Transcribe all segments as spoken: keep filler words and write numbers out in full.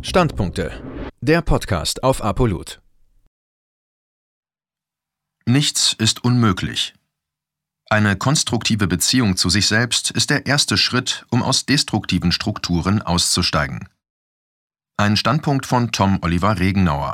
Standpunkte. Der Podcast auf Apollut. Nichts ist unmöglich. Eine konstruktive Beziehung zu sich selbst ist der erste Schritt, um aus destruktiven Strukturen auszusteigen. Ein Standpunkt von Tom Oliver Regenauer.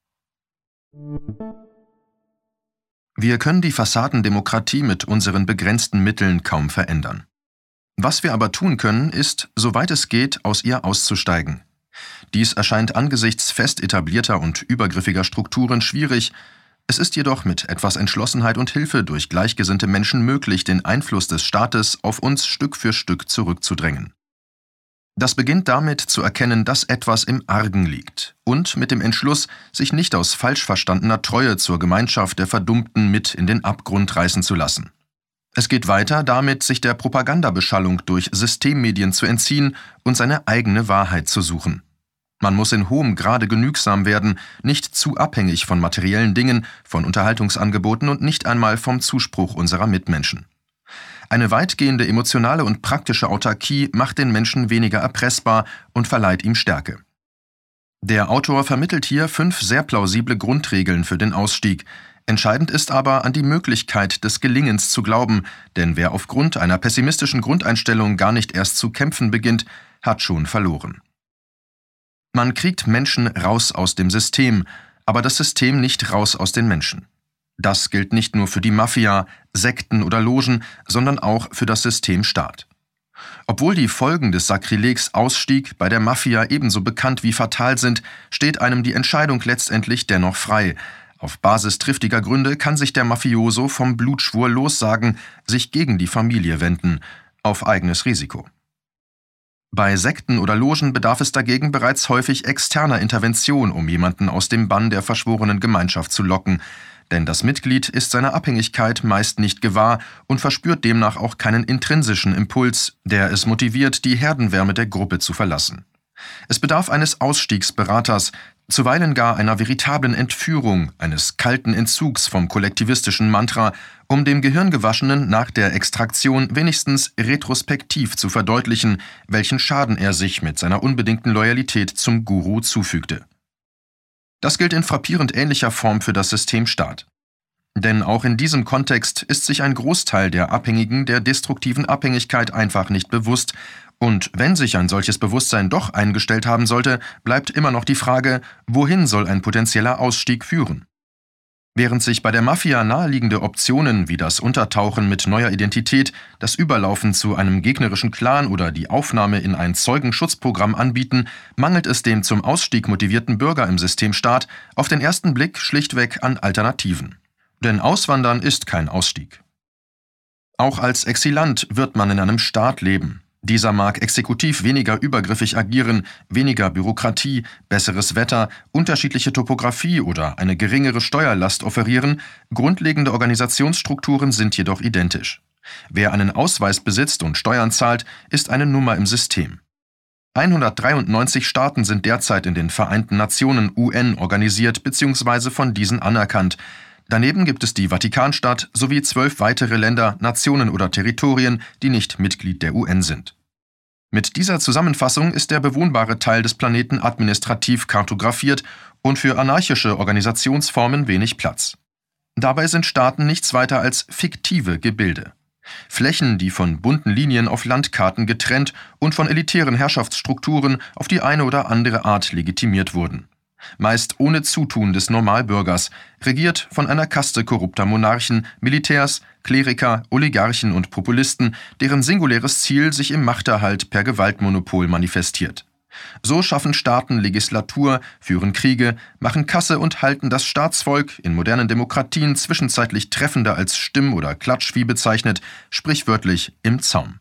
Wir können die Fassadendemokratie mit unseren begrenzten Mitteln kaum verändern. Was wir aber tun können, ist, soweit es geht, aus ihr auszusteigen. Dies erscheint angesichts fest etablierter und übergriffiger Strukturen schwierig. Es ist jedoch mit etwas Entschlossenheit und Hilfe durch gleichgesinnte Menschen möglich, den Einfluss des Staates auf uns Stück für Stück zurückzudrängen. Das beginnt damit zu erkennen, dass etwas im Argen liegt und mit dem Entschluss, sich nicht aus falsch verstandener Treue zur Gemeinschaft der Verdummten mit in den Abgrund reißen zu lassen. Es geht weiter damit, sich der Propagandabeschallung durch Systemmedien zu entziehen und seine eigene Wahrheit zu suchen. Man muss in hohem Grade genügsam werden, nicht zu abhängig von materiellen Dingen, von Unterhaltungsangeboten und nicht einmal vom Zuspruch unserer Mitmenschen. Eine weitgehende emotionale und praktische Autarkie macht den Menschen weniger erpressbar und verleiht ihm Stärke. Der Autor vermittelt hier fünf sehr plausible Grundregeln für den Ausstieg. Entscheidend ist aber, an die Möglichkeit des Gelingens zu glauben, denn wer aufgrund einer pessimistischen Grundeinstellung gar nicht erst zu kämpfen beginnt, hat schon verloren. Man kriegt Menschen raus aus dem System, aber das System nicht raus aus den Menschen. Das gilt nicht nur für die Mafia, Sekten oder Logen, sondern auch für das System Staat. Obwohl die Folgen des Sakrilegs Ausstieg bei der Mafia ebenso bekannt wie fatal sind, steht einem die Entscheidung letztendlich dennoch frei. Auf Basis triftiger Gründe kann sich der Mafioso vom Blutschwur lossagen, sich gegen die Familie wenden, auf eigenes Risiko. Bei Sekten oder Logen bedarf es dagegen bereits häufig externer Intervention, um jemanden aus dem Bann der verschworenen Gemeinschaft zu locken, denn das Mitglied ist seiner Abhängigkeit meist nicht gewahr und verspürt demnach auch keinen intrinsischen Impuls, der es motiviert, die Herdenwärme der Gruppe zu verlassen. Es bedarf eines Ausstiegsberaters, zuweilen gar einer veritablen Entführung, eines kalten Entzugs vom kollektivistischen Mantra, um dem Gehirngewaschenen nach der Extraktion wenigstens retrospektiv zu verdeutlichen, welchen Schaden er sich mit seiner unbedingten Loyalität zum Guru zufügte. Das gilt in frappierend ähnlicher Form für das System Staat. Denn auch in diesem Kontext ist sich ein Großteil der Abhängigen der destruktiven Abhängigkeit einfach nicht bewusst. Und wenn sich ein solches Bewusstsein doch eingestellt haben sollte, bleibt immer noch die Frage, wohin soll ein potenzieller Ausstieg führen? Während sich bei der Mafia naheliegende Optionen wie das Untertauchen mit neuer Identität, das Überlaufen zu einem gegnerischen Clan oder die Aufnahme in ein Zeugenschutzprogramm anbieten, mangelt es dem zum Ausstieg motivierten Bürger im Systemstaat auf den ersten Blick schlichtweg an Alternativen. Denn Auswandern ist kein Ausstieg. Auch als Exilant wird man in einem Staat leben. Dieser mag exekutiv weniger übergriffig agieren, weniger Bürokratie, besseres Wetter, unterschiedliche Topographie oder eine geringere Steuerlast offerieren, grundlegende Organisationsstrukturen sind jedoch identisch. Wer einen Ausweis besitzt und Steuern zahlt, ist eine Nummer im System. hundertdreiundneunzig Staaten sind derzeit in den Vereinten Nationen U N organisiert bzw. von diesen anerkannt. Daneben gibt es die Vatikanstadt sowie zwölf weitere Länder, Nationen oder Territorien, die nicht Mitglied der U N sind. Mit dieser Zusammenfassung ist der bewohnbare Teil des Planeten administrativ kartografiert und für anarchische Organisationsformen wenig Platz. Dabei sind Staaten nichts weiter als fiktive Gebilde. Flächen, die von bunten Linien auf Landkarten getrennt und von elitären Herrschaftsstrukturen auf die eine oder andere Art legitimiert wurden. Meist ohne Zutun des Normalbürgers, regiert von einer Kaste korrupter Monarchen, Militärs, Kleriker, Oligarchen und Populisten, deren singuläres Ziel sich im Machterhalt per Gewaltmonopol manifestiert. So schaffen Staaten Legislatur, führen Kriege, machen Kasse und halten das Staatsvolk, in modernen Demokratien zwischenzeitlich treffender als Stimm- oder Klatschvieh bezeichnet, sprichwörtlich im Zaum.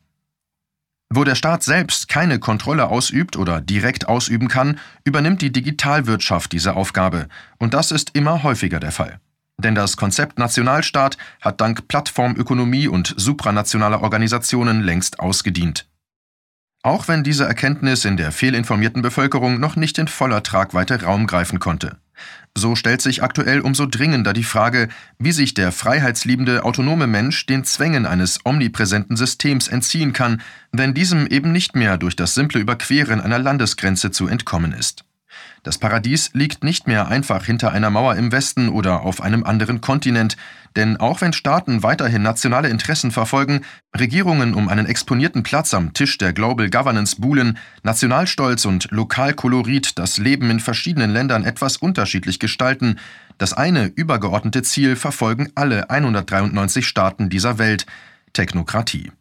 Wo der Staat selbst keine Kontrolle ausübt oder direkt ausüben kann, übernimmt die Digitalwirtschaft diese Aufgabe. Und das ist immer häufiger der Fall. Denn das Konzept Nationalstaat hat dank Plattformökonomie und supranationaler Organisationen längst ausgedient. Auch wenn diese Erkenntnis in der fehlinformierten Bevölkerung noch nicht in voller Tragweite Raum greifen konnte. So stellt sich aktuell umso dringender die Frage, wie sich der freiheitsliebende, autonome Mensch den Zwängen eines omnipräsenten Systems entziehen kann, wenn diesem eben nicht mehr durch das simple Überqueren einer Landesgrenze zu entkommen ist. Das Paradies liegt nicht mehr einfach hinter einer Mauer im Westen oder auf einem anderen Kontinent, denn auch wenn Staaten weiterhin nationale Interessen verfolgen, Regierungen um einen exponierten Platz am Tisch der Global Governance buhlen, Nationalstolz und Lokalkolorit das Leben in verschiedenen Ländern etwas unterschiedlich gestalten, das eine übergeordnete Ziel verfolgen alle hundertdreiundneunzig Staaten dieser Welt: Technokratie.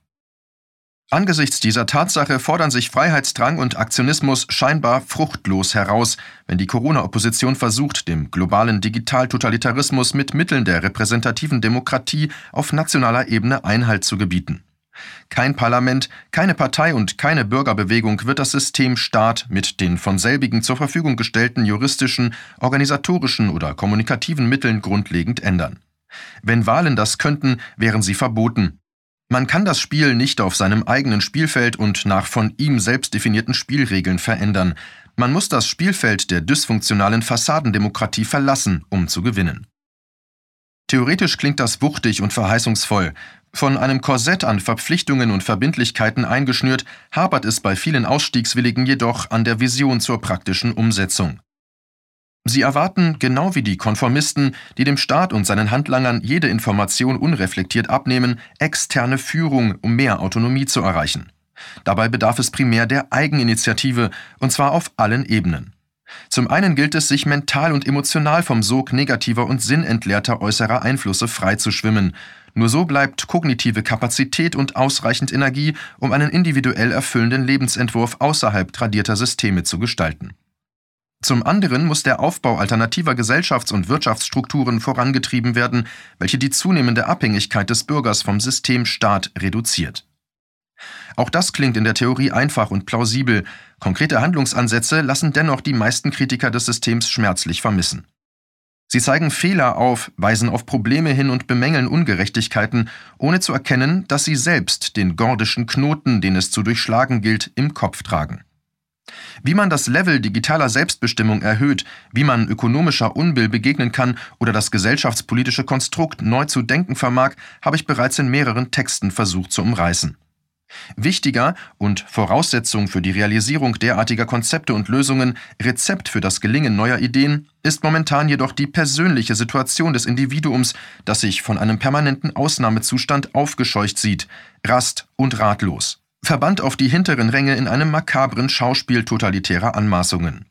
Angesichts dieser Tatsache fordern sich Freiheitsdrang und Aktionismus scheinbar fruchtlos heraus, wenn die Corona-Opposition versucht, dem globalen Digitaltotalitarismus mit Mitteln der repräsentativen Demokratie auf nationaler Ebene Einhalt zu gebieten. Kein Parlament, keine Partei und keine Bürgerbewegung wird das System Staat mit den von selbigen zur Verfügung gestellten juristischen, organisatorischen oder kommunikativen Mitteln grundlegend ändern. Wenn Wahlen das könnten, wären sie verboten. Man kann das Spiel nicht auf seinem eigenen Spielfeld und nach von ihm selbst definierten Spielregeln verändern. Man muss das Spielfeld der dysfunktionalen Fassadendemokratie verlassen, um zu gewinnen. Theoretisch klingt das wuchtig und verheißungsvoll. Von einem Korsett an Verpflichtungen und Verbindlichkeiten eingeschnürt, hapert es bei vielen Ausstiegswilligen jedoch an der Vision zur praktischen Umsetzung. Sie erwarten, genau wie die Konformisten, die dem Staat und seinen Handlangern jede Information unreflektiert abnehmen, externe Führung, um mehr Autonomie zu erreichen. Dabei bedarf es primär der Eigeninitiative, und zwar auf allen Ebenen. Zum einen gilt es, sich mental und emotional vom Sog negativer und sinnentleerter äußerer Einflüsse frei zu schwimmen. Nur so bleibt kognitive Kapazität und ausreichend Energie, um einen individuell erfüllenden Lebensentwurf außerhalb tradierter Systeme zu gestalten. Zum anderen muss der Aufbau alternativer Gesellschafts- und Wirtschaftsstrukturen vorangetrieben werden, welche die zunehmende Abhängigkeit des Bürgers vom System Staat reduziert. Auch das klingt in der Theorie einfach und plausibel, konkrete Handlungsansätze lassen dennoch die meisten Kritiker des Systems schmerzlich vermissen. Sie zeigen Fehler auf, weisen auf Probleme hin und bemängeln Ungerechtigkeiten, ohne zu erkennen, dass sie selbst den gordischen Knoten, den es zu durchschlagen gilt, im Kopf tragen. Wie man das Level digitaler Selbstbestimmung erhöht, wie man ökonomischer Unbill begegnen kann oder das gesellschaftspolitische Konstrukt neu zu denken vermag, habe ich bereits in mehreren Texten versucht zu umreißen. Wichtiger und Voraussetzung für die Realisierung derartiger Konzepte und Lösungen, Rezept für das Gelingen neuer Ideen, ist momentan jedoch die persönliche Situation des Individuums, das sich von einem permanenten Ausnahmezustand aufgescheucht sieht, rast und ratlos. Verbannt auf die hinteren Ränge in einem makabren Schauspiel totalitärer Anmaßungen.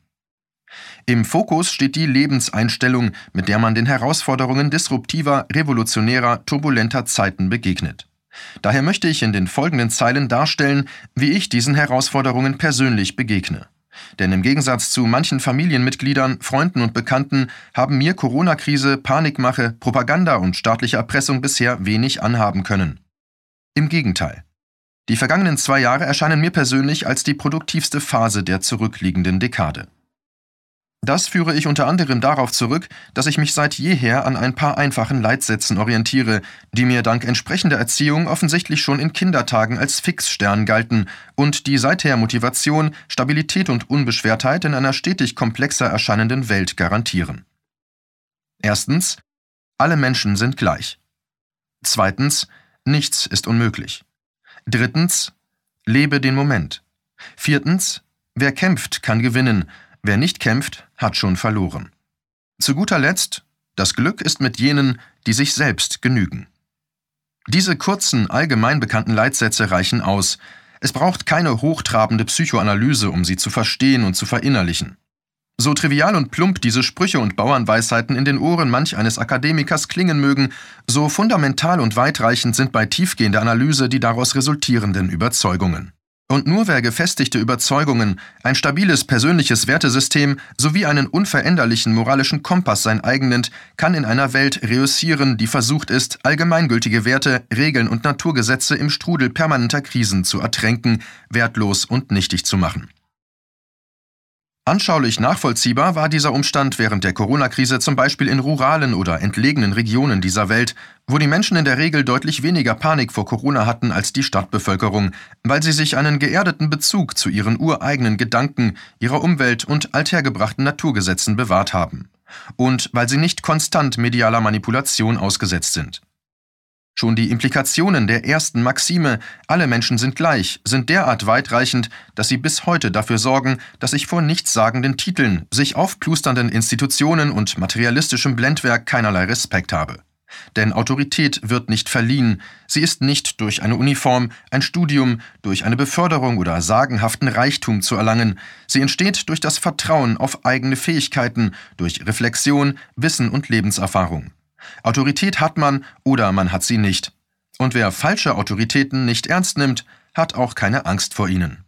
Im Fokus steht die Lebenseinstellung, mit der man den Herausforderungen disruptiver, revolutionärer, turbulenter Zeiten begegnet. Daher möchte ich in den folgenden Zeilen darstellen, wie ich diesen Herausforderungen persönlich begegne. Denn im Gegensatz zu manchen Familienmitgliedern, Freunden und Bekannten haben mir Corona-Krise, Panikmache, Propaganda und staatliche Erpressung bisher wenig anhaben können. Im Gegenteil. Die vergangenen zwei Jahre erscheinen mir persönlich als die produktivste Phase der zurückliegenden Dekade. Das führe ich unter anderem darauf zurück, dass ich mich seit jeher an ein paar einfachen Leitsätzen orientiere, die mir dank entsprechender Erziehung offensichtlich schon in Kindertagen als Fixstern galten und die seither Motivation, Stabilität und Unbeschwertheit in einer stetig komplexer erscheinenden Welt garantieren. Erstens: Alle Menschen sind gleich. Zweitens: Nichts ist unmöglich. Drittens: Lebe den Moment. Viertens: Wer kämpft, kann gewinnen. Wer nicht kämpft, hat schon verloren. Zu guter Letzt: Das Glück ist mit jenen, die sich selbst genügen. Diese kurzen, allgemein bekannten Leitsätze reichen aus. Es braucht keine hochtrabende Psychoanalyse, um sie zu verstehen und zu verinnerlichen. So trivial und plump diese Sprüche und Bauernweisheiten in den Ohren manch eines Akademikers klingen mögen, so fundamental und weitreichend sind bei tiefgehender Analyse die daraus resultierenden Überzeugungen. Und nur wer gefestigte Überzeugungen, ein stabiles persönliches Wertesystem sowie einen unveränderlichen moralischen Kompass sein eigen nennt, kann in einer Welt reüssieren, die versucht ist, allgemeingültige Werte, Regeln und Naturgesetze im Strudel permanenter Krisen zu ertränken, wertlos und nichtig zu machen. Anschaulich nachvollziehbar war dieser Umstand während der Corona-Krise zum Beispiel in ruralen oder entlegenen Regionen dieser Welt, wo die Menschen in der Regel deutlich weniger Panik vor Corona hatten als die Stadtbevölkerung, weil sie sich einen geerdeten Bezug zu ihren ureigenen Gedanken, ihrer Umwelt und althergebrachten Naturgesetzen bewahrt haben. Und weil sie nicht konstant medialer Manipulation ausgesetzt sind. Schon die Implikationen der ersten Maxime, alle Menschen sind gleich, sind derart weitreichend, dass sie bis heute dafür sorgen, dass ich vor nichtssagenden Titeln, sich aufplusternden Institutionen und materialistischem Blendwerk keinerlei Respekt habe. Denn Autorität wird nicht verliehen, sie ist nicht durch eine Uniform, ein Studium, durch eine Beförderung oder sagenhaften Reichtum zu erlangen, sie entsteht durch das Vertrauen auf eigene Fähigkeiten, durch Reflexion, Wissen und Lebenserfahrung. Autorität hat man oder man hat sie nicht. Und wer falsche Autoritäten nicht ernst nimmt, hat auch keine Angst vor ihnen.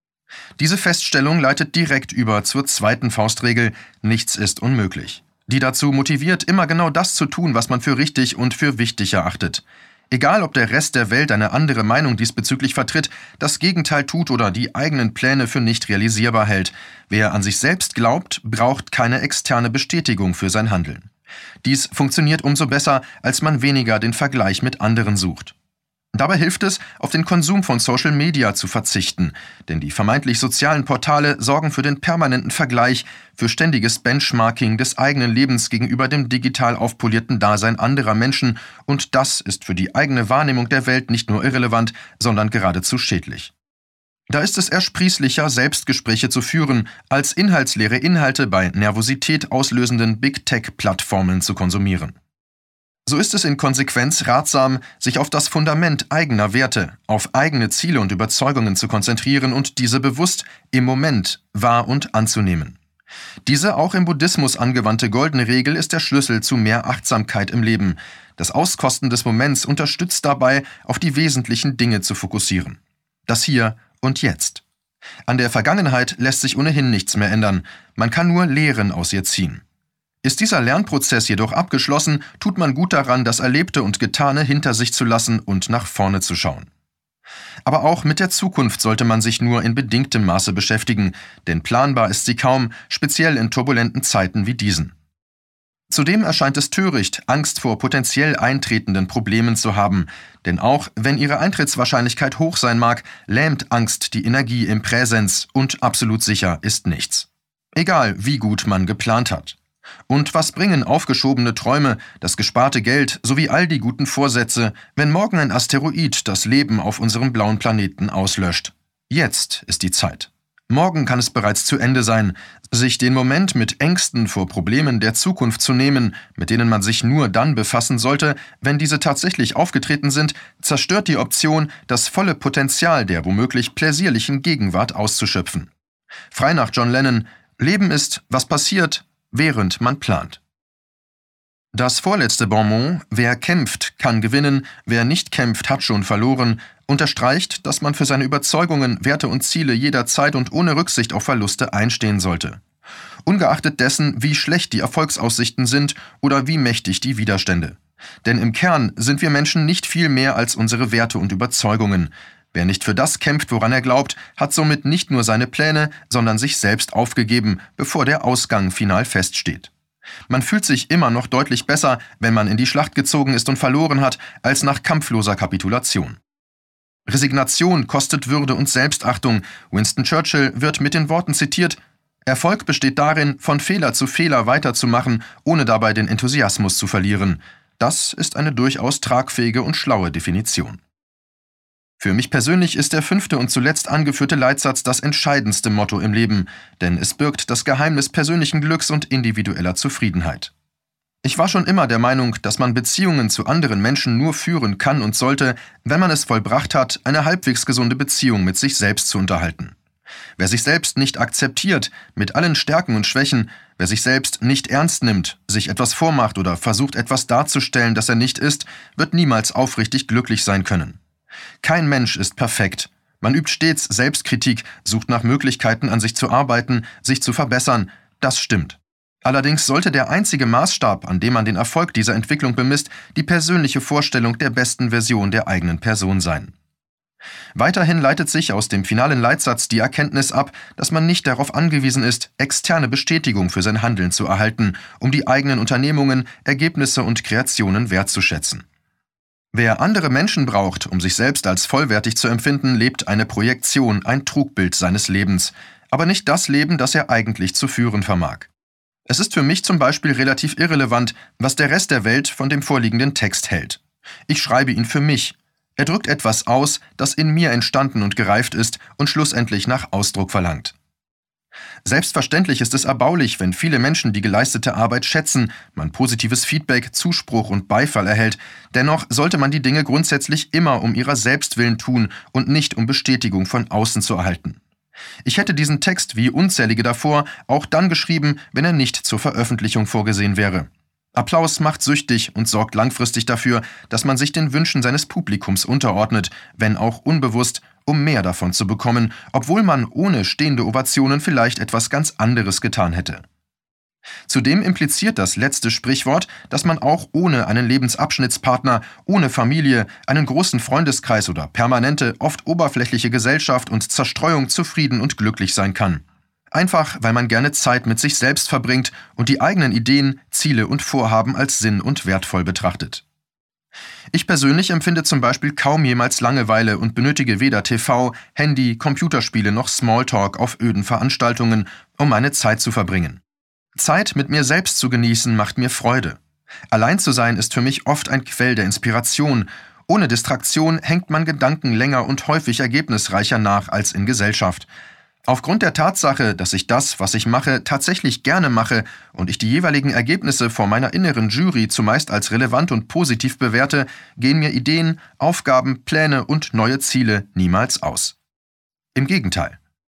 Diese Feststellung leitet direkt über zur zweiten Faustregel: Nichts ist unmöglich, die dazu motiviert, immer genau das zu tun, was man für richtig und für wichtig erachtet. Egal, ob der Rest der Welt eine andere Meinung diesbezüglich vertritt, das Gegenteil tut oder die eigenen Pläne für nicht realisierbar hält. Wer an sich selbst glaubt, braucht keine externe Bestätigung für sein Handeln. Dies funktioniert umso besser, als man weniger den Vergleich mit anderen sucht. Dabei hilft es, auf den Konsum von Social Media zu verzichten, denn die vermeintlich sozialen Portale sorgen für den permanenten Vergleich, für ständiges Benchmarking des eigenen Lebens gegenüber dem digital aufpolierten Dasein anderer Menschen, und das ist für die eigene Wahrnehmung der Welt nicht nur irrelevant, sondern geradezu schädlich. Da ist es ersprießlicher, Selbstgespräche zu führen, als inhaltsleere Inhalte bei Nervosität auslösenden Big-Tech-Plattformen zu konsumieren. So ist es in Konsequenz ratsam, sich auf das Fundament eigener Werte, auf eigene Ziele und Überzeugungen zu konzentrieren und diese bewusst im Moment wahr und anzunehmen. Diese auch im Buddhismus angewandte goldene Regel ist der Schlüssel zu mehr Achtsamkeit im Leben. Das Auskosten des Moments unterstützt dabei, auf die wesentlichen Dinge zu fokussieren. Das Hier und Jetzt. An der Vergangenheit lässt sich ohnehin nichts mehr ändern, man kann nur Lehren aus ihr ziehen. Ist dieser Lernprozess jedoch abgeschlossen, tut man gut daran, das Erlebte und Getane hinter sich zu lassen und nach vorne zu schauen. Aber auch mit der Zukunft sollte man sich nur in bedingtem Maße beschäftigen, denn planbar ist sie kaum, speziell in turbulenten Zeiten wie diesen. Zudem erscheint es töricht, Angst vor potenziell eintretenden Problemen zu haben, denn auch wenn ihre Eintrittswahrscheinlichkeit hoch sein mag, lähmt Angst die Energie im Präsens und absolut sicher ist nichts. Egal, wie gut man geplant hat. Und was bringen aufgeschobene Träume, das gesparte Geld sowie all die guten Vorsätze, wenn morgen ein Asteroid das Leben auf unserem blauen Planeten auslöscht? Jetzt ist die Zeit. Morgen kann es bereits zu Ende sein. Sich den Moment mit Ängsten vor Problemen der Zukunft zu nehmen, mit denen man sich nur dann befassen sollte, wenn diese tatsächlich aufgetreten sind, zerstört die Option, das volle Potenzial der womöglich pläsierlichen Gegenwart auszuschöpfen. Frei nach John Lennon: Leben ist, was passiert, während man plant. Das vorletzte Bonmot, wer kämpft, kann gewinnen, wer nicht kämpft, hat schon verloren, unterstreicht, dass man für seine Überzeugungen, Werte und Ziele jederzeit und ohne Rücksicht auf Verluste einstehen sollte. Ungeachtet dessen, wie schlecht die Erfolgsaussichten sind oder wie mächtig die Widerstände. Denn im Kern sind wir Menschen nicht viel mehr als unsere Werte und Überzeugungen. Wer nicht für das kämpft, woran er glaubt, hat somit nicht nur seine Pläne, sondern sich selbst aufgegeben, bevor der Ausgang final feststeht. Man fühlt sich immer noch deutlich besser, wenn man in die Schlacht gezogen ist und verloren hat, als nach kampfloser Kapitulation. Resignation kostet Würde und Selbstachtung. Winston Churchill wird mit den Worten zitiert: Erfolg besteht darin, von Fehler zu Fehler weiterzumachen, ohne dabei den Enthusiasmus zu verlieren. Das ist eine durchaus tragfähige und schlaue Definition. Für mich persönlich ist der fünfte und zuletzt angeführte Leitsatz das entscheidendste Motto im Leben, denn es birgt das Geheimnis persönlichen Glücks und individueller Zufriedenheit. Ich war schon immer der Meinung, dass man Beziehungen zu anderen Menschen nur führen kann und sollte, wenn man es vollbracht hat, eine halbwegs gesunde Beziehung mit sich selbst zu unterhalten. Wer sich selbst nicht akzeptiert, mit allen Stärken und Schwächen, wer sich selbst nicht ernst nimmt, sich etwas vormacht oder versucht, etwas darzustellen, das er nicht ist, wird niemals aufrichtig glücklich sein können. Kein Mensch ist perfekt. Man übt stets Selbstkritik, sucht nach Möglichkeiten, an sich zu arbeiten, sich zu verbessern. Das stimmt. Allerdings sollte der einzige Maßstab, an dem man den Erfolg dieser Entwicklung bemisst, die persönliche Vorstellung der besten Version der eigenen Person sein. Weiterhin leitet sich aus dem finalen Leitsatz die Erkenntnis ab, dass man nicht darauf angewiesen ist, externe Bestätigung für sein Handeln zu erhalten, um die eigenen Unternehmungen, Ergebnisse und Kreationen wertzuschätzen. Wer andere Menschen braucht, um sich selbst als vollwertig zu empfinden, lebt eine Projektion, ein Trugbild seines Lebens, aber nicht das Leben, das er eigentlich zu führen vermag. Es ist für mich zum Beispiel relativ irrelevant, was der Rest der Welt von dem vorliegenden Text hält. Ich schreibe ihn für mich. Er drückt etwas aus, das in mir entstanden und gereift ist und schlussendlich nach Ausdruck verlangt. Selbstverständlich ist es erbaulich, wenn viele Menschen die geleistete Arbeit schätzen, man positives Feedback, Zuspruch und Beifall erhält. Dennoch sollte man die Dinge grundsätzlich immer um ihrer selbst willen tun und nicht um Bestätigung von außen zu erhalten. Ich hätte diesen Text wie unzählige davor auch dann geschrieben, wenn er nicht zur Veröffentlichung vorgesehen wäre. Applaus macht süchtig und sorgt langfristig dafür, dass man sich den Wünschen seines Publikums unterordnet, wenn auch unbewusst, um mehr davon zu bekommen, obwohl man ohne stehende Ovationen vielleicht etwas ganz anderes getan hätte. Zudem impliziert das letzte Sprichwort, dass man auch ohne einen Lebensabschnittspartner, ohne Familie, einen großen Freundeskreis oder permanente, oft oberflächliche Gesellschaft und Zerstreuung zufrieden und glücklich sein kann. Einfach, weil man gerne Zeit mit sich selbst verbringt und die eigenen Ideen, Ziele und Vorhaben als sinn- und wertvoll betrachtet. Ich persönlich empfinde zum Beispiel kaum jemals Langeweile und benötige weder T V, Handy, Computerspiele noch Smalltalk auf öden Veranstaltungen, um meine Zeit zu verbringen. Zeit mit mir selbst zu genießen macht mir Freude. Allein zu sein ist für mich oft ein Quell der Inspiration. Ohne Distraktion hängt man Gedanken länger und häufig ergebnisreicher nach als in Gesellschaft. Aufgrund der Tatsache, dass ich das, was ich mache, tatsächlich gerne mache und ich die jeweiligen Ergebnisse vor meiner inneren Jury zumeist als relevant und positiv bewerte, gehen mir Ideen, Aufgaben, Pläne und neue Ziele niemals aus. Im Gegenteil.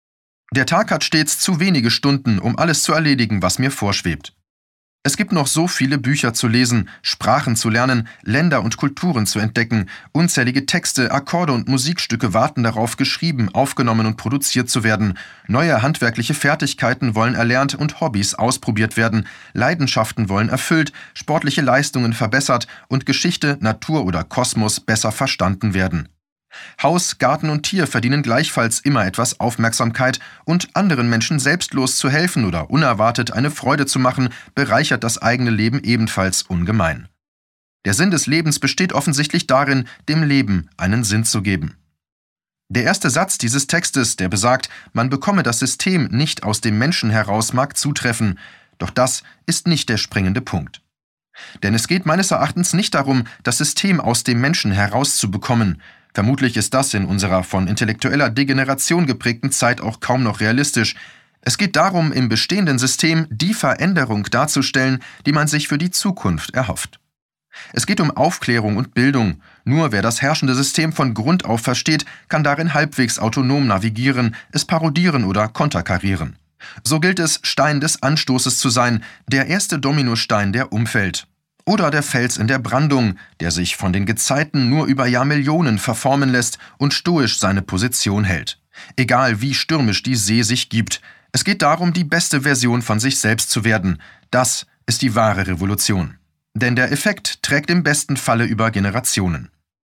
Der Tag hat stets zu wenige Stunden, um alles zu erledigen, was mir vorschwebt. Es gibt noch so viele Bücher zu lesen, Sprachen zu lernen, Länder und Kulturen zu entdecken, unzählige Texte, Akkorde und Musikstücke warten darauf, geschrieben, aufgenommen und produziert zu werden, neue handwerkliche Fertigkeiten wollen erlernt und Hobbys ausprobiert werden, Leidenschaften wollen erfüllt, sportliche Leistungen verbessert und Geschichte, Natur oder Kosmos besser verstanden werden. Haus, Garten und Tier verdienen gleichfalls immer etwas Aufmerksamkeit und anderen Menschen selbstlos zu helfen oder unerwartet eine Freude zu machen, bereichert das eigene Leben ebenfalls ungemein. Der Sinn des Lebens besteht offensichtlich darin, dem Leben einen Sinn zu geben. Der erste Satz dieses Textes, der besagt, man bekomme das System nicht aus dem Menschen heraus, mag zutreffen, doch das ist nicht der springende Punkt. Denn es geht meines Erachtens nicht darum, das System aus dem Menschen herauszubekommen. Vermutlich ist das in unserer von intellektueller Degeneration geprägten Zeit auch kaum noch realistisch. Es geht darum, im bestehenden System die Veränderung darzustellen, die man sich für die Zukunft erhofft. Es geht um Aufklärung und Bildung. Nur wer das herrschende System von Grund auf versteht, kann darin halbwegs autonom navigieren, es parodieren oder konterkarieren. So gilt es, Stein des Anstoßes zu sein, der erste Dominostein, der umfällt. Oder der Fels in der Brandung, der sich von den Gezeiten nur über Jahrmillionen verformen lässt und stoisch seine Position hält. Egal wie stürmisch die See sich gibt. Es geht darum, die beste Version von sich selbst zu werden. Das ist die wahre Revolution. Denn der Effekt trägt im besten Falle über Generationen.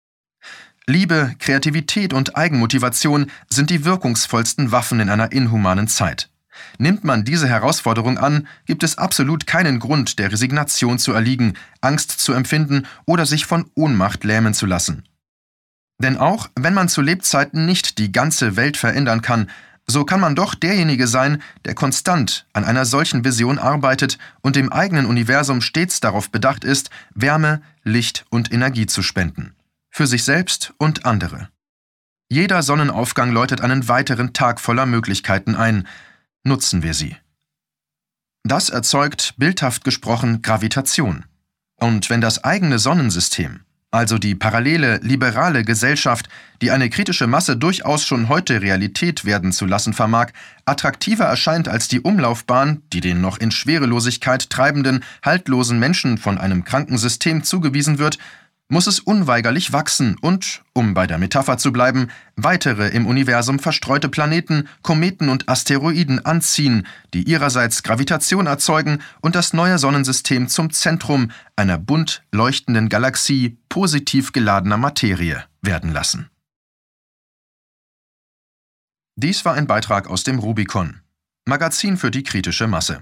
Liebe, Kreativität und Eigenmotivation sind die wirkungsvollsten Waffen in einer inhumanen Zeit. Nimmt man diese Herausforderung an, gibt es absolut keinen Grund, der Resignation zu erliegen, Angst zu empfinden oder sich von Ohnmacht lähmen zu lassen. Denn auch wenn man zu Lebzeiten nicht die ganze Welt verändern kann, so kann man doch derjenige sein, der konstant an einer solchen Vision arbeitet und dem eigenen Universum stets darauf bedacht ist, Wärme, Licht und Energie zu spenden. Für sich selbst und andere. Jeder Sonnenaufgang läutet einen weiteren Tag voller Möglichkeiten ein. Nutzen wir sie. Das erzeugt, bildhaft gesprochen, Gravitation. Und wenn das eigene Sonnensystem, also die parallele, liberale Gesellschaft, die eine kritische Masse durchaus schon heute Realität werden zu lassen vermag, attraktiver erscheint als die Umlaufbahn, die den noch in Schwerelosigkeit treibenden, haltlosen Menschen von einem kranken System zugewiesen wird, muss es unweigerlich wachsen und, um bei der Metapher zu bleiben, weitere im Universum verstreute Planeten, Kometen und Asteroiden anziehen, die ihrerseits Gravitation erzeugen und das neue Sonnensystem zum Zentrum einer bunt leuchtenden Galaxie positiv geladener Materie werden lassen. Dies war ein Beitrag aus dem Rubicon, Magazin für die kritische Masse.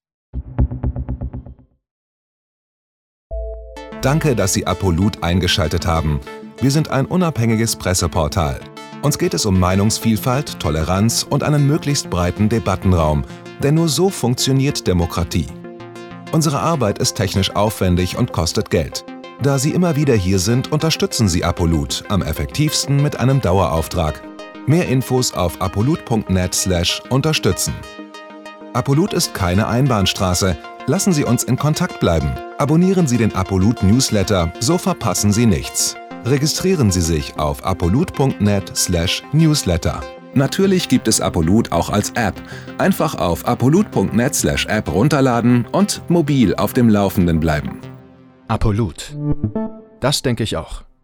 Danke, dass Sie Apolut eingeschaltet haben. Wir sind ein unabhängiges Presseportal. Uns geht es um Meinungsvielfalt, Toleranz und einen möglichst breiten Debattenraum, denn nur so funktioniert Demokratie. Unsere Arbeit ist technisch aufwendig und kostet Geld. Da Sie immer wieder hier sind, unterstützen Sie Apolut am effektivsten mit einem Dauerauftrag. Mehr Infos auf apolut punkt net slash unterstützen. Apolut ist keine Einbahnstraße. Lassen Sie uns in Kontakt bleiben. Abonnieren Sie den Apolut Newsletter, so verpassen Sie nichts. Registrieren Sie sich auf apolut punkt net slash newsletter. Natürlich gibt es Apolut auch als App. Einfach auf apolut punkt net slash app runterladen und mobil auf dem Laufenden bleiben. Apolut. Das denke ich auch.